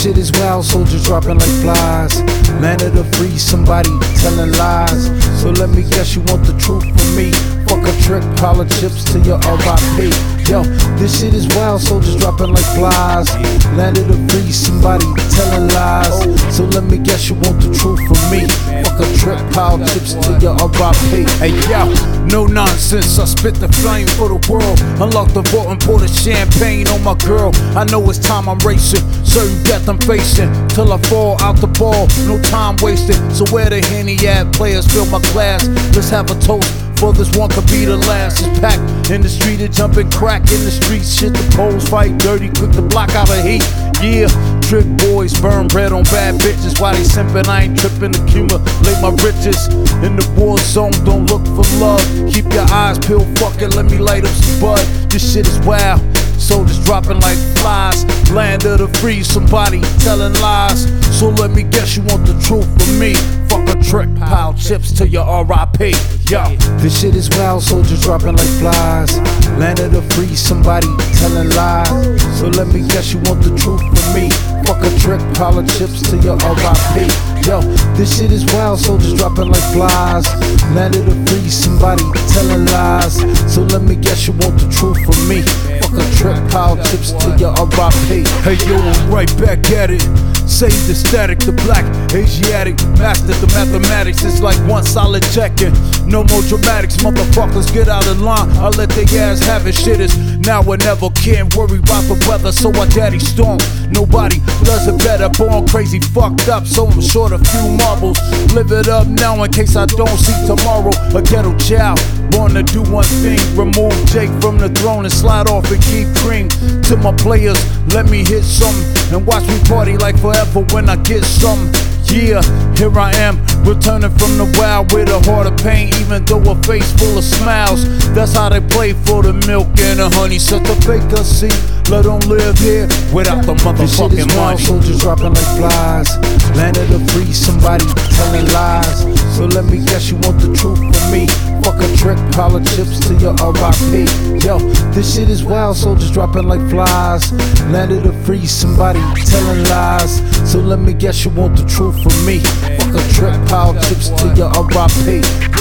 shit is wild, soldiers dropping like flies. Land of the free, somebody telling lies. So let me guess you want the truth from me. Fuck a trick, pile of chips to your RIP. Yo, this shit is wild, soldiers dropping like flies. Land of the free, somebody telling lies. So let me guess you want the truth from me. Fuck a trick, pile of chips to your RIP. Hey yo, no nonsense, I spit the flame for the world. Unlock the vault and pour the champagne on my girl. I know it's time I'm racing, certain death I'm facing. Till I fall out the ball, no time wasted. So where the Henny at? Players fill my glass. Let's have a toast, for this one could be the last. It's packed in the street, it jumping crack in the streets. Shit, the poles fight dirty, quick to block out the heat. Yeah, trick boys burn bread on bad bitches. While they simping, I ain't tripping, accumulate my riches. In the war zone, don't look for love. Keep your eyes peeled, fuck it, let me light up some bud. This shit is wild, soldiers dropping like flies. Land of the free, somebody telling lies. So let me guess you want the truth from me. Fuck a trick, pile chips to your RIP. Yo, this shit is wild, soldiers dropping like flies. Land of the free, somebody telling lies. So let me guess you want the truth from me. Fuck a trick, pile of chips to your RIP. Yo, this shit is wild, soldiers dropping like flies. Land of the free, somebody telling lies. So let me guess you want the truth from me. Fuck a trick, pile chips to your RIP. Hey yo, I'm right back at it. Save the static, the black Asiatic master the mathematics. It's like one solid checking. No more dramatics, motherfuckers get out of line. I let they ass have it. Shit is now or never. Can't worry about the weather, so I daddy storm. Nobody does it better. Born crazy, fucked up, so I'm short a few marbles. Live it up now in case I don't see tomorrow. A ghetto child, born to do one thing. Remove Jake from the throne and slide off and keep cream. To my players, let me hit something and watch me party like forever when I get something. Yeah, here I am, returning from the wild with a heart of pain, even though a face full of smiles. That's how they play for the milk and the honey. Set the faker see, let them live here without the motherfucking money. Soldiers dropping like flies. Land of the free, somebody telling lies. So let me guess you want the truth from me. Fuck a trick, pile of chips to your RIP. Yo, this shit is wild, soldiers dropping like flies. Land of the free, somebody telling lies. So let me guess you want the truth from me. Fuck a trick, pile chips to your RIP.